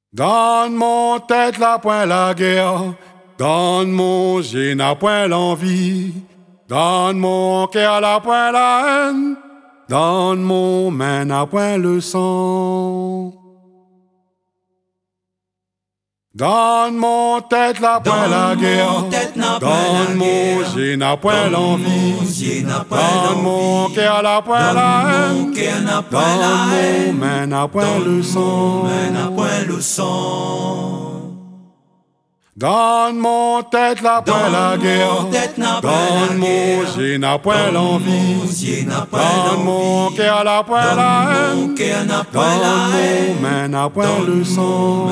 Dans mon tête la point la guerre, dans mon j'ai n'a point l'envie, dans mon cœur la point la haine, dans mon main n'a point le sang. Dans mon tête la point la guerre, dans mon j'ai n'a point l'envie, dans mon cœur la point la haine, dans mon main n'a point le sang. Dans mon tête la point la guerre, dans mon j'ai n'a point l'envie, dans mon cœur la point la haine, dans mon main n'a point le sang.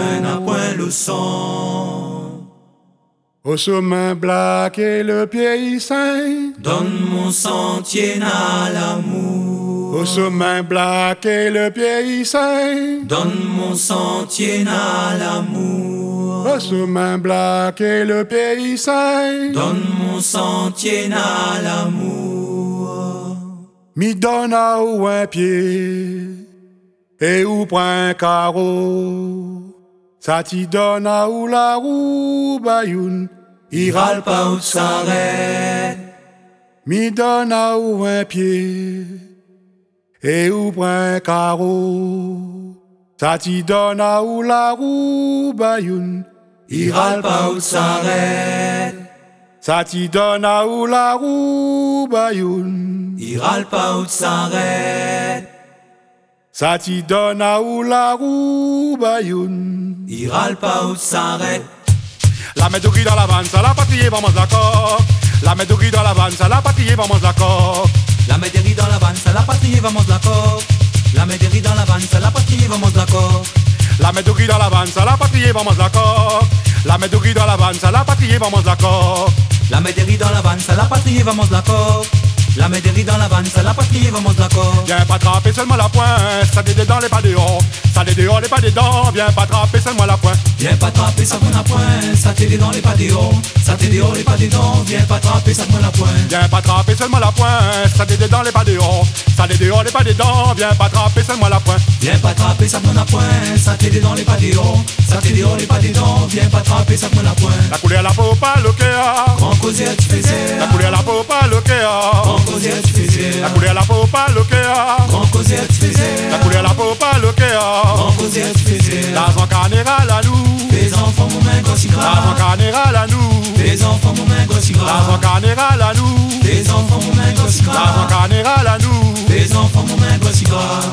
Au chemin black et le pied saint, donne mon sentier à l'amour. Au chemin black et le pied saint, donne mon sentier à l'amour. Au chemin black et le pied saint, donne mon sentier à l'amour. Mi donne à ou un pied et ou point carreau. Ça t'y donne à ou la roue bayoun, il râle pas où s'arrête. Mi donne à ou un pied et ou point carreau. Ça t'y donne à ou la roue bayoun, il râle pas où s'arrête. Ça t'y donne à ou la roue bayoun, il râle pas où s'arrête. Ça t'y donne à ou la roue bayoun, il râle pas où s'arrête. La met de gris dans la vanne, ça la patrie, vamos la coque. La met de gris dans la vanne, ça la patrie, vamos la coque. La met de gris dans la vanne, ça la patrie, vamos la coque. La met de gris dans la vanne, ça la patrie, vamos la coque. La met de gris dans la vanne, ça la patrie, vamos la coque. La met de gris dans la vanne, ça la patrie, vamos la coque. La met de gris dans la vanne, ça la patrie, vamos la coque. La médérie dans la vanne, ça la patrie, vamos d'accord. Viens pas trapper seulement la pointe, ça dédé dans les pas dehors. Ça dédé dehors, les pas dedans, viens pas trapper seulement la pointe. Viens pas trapper ça mon la pointe, ça t'aide dans les pas dehors. Ça t'aide dehors, les pas dedans, viens pas trapper ça mon la pointe. Viens pas trapper seulement la pointe, ça dédé dans les pas dehors. Ça dédé dehors, les pas dedans, viens pas trapper seulement la pointe. Viens pas trapper ça mon la pointe, ça t'aide dans les pas dehors. Ça t'aide dehors, les pas dedans, viens pas trapper ça mon la pointe. La couleur la peau pas loquée, grand causé tu faisais. La couleur la peau pas loquée, grand causé tu faisais. La couleur la peau pas loquée, grand causé tu faisais. La couleur la peau pas loquée, grand causé tu faisais. L'argent carnéral à nous, les enfants mon main grossi gras. L'argent carnéral à nous, les enfants mon main grossi gras. L'argent carnéral à nous, les enfants mon main grossi gras. L'argent carnéral à nous, les enfants mon main grossi gras.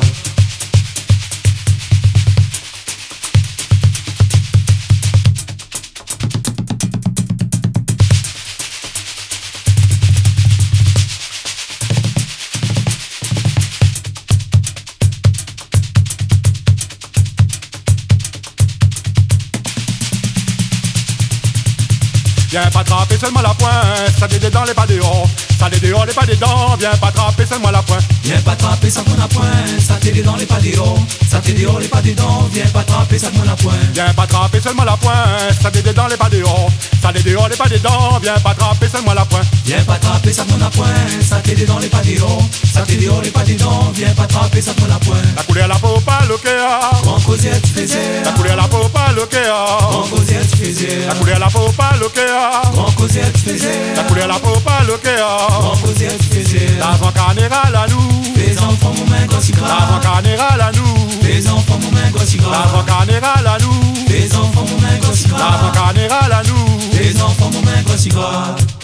viens pas trapper seulement la pointe, ça dédé dans les pas dehors. Ça dédé dehors, les pas dedans, viens pas trapper seulement la pointe. Viens pas trapper ça mon la pointe, ça t'aide dans les pas dehors. Ça t'aide dehors, les pas dedans, viens pas trapper ça mon la pointe. Viens pas trapper seulement la pointe, ça dédé dans les pas dehors. Ça dédé dehors, les pas dedans, viens pas trapper seulement la pointe. Viens pas trapper ça mon la pointe, ça t'aide dans les pas dehors. Ça t'aide dehors, les pas dedans, viens pas trapper ça mon la pointe. La couleur la peau pas loquée, grand causé tu faisais. La couleur la peau pas loquée, grand causé tu faisais. La couleur la peau pas loquée, grand causé tu faisais. La couleur la peau pas loquée, grand causé tu faisais. L'argent carnéral à nous, les enfants mon main grossi gras. L'argent carnéral à nous, les enfants mon main grossi gras. L'argent carnéral à nous, les enfants mon main grossi gras. L'argent carnéral à nous, les enfants mon main grossi gras.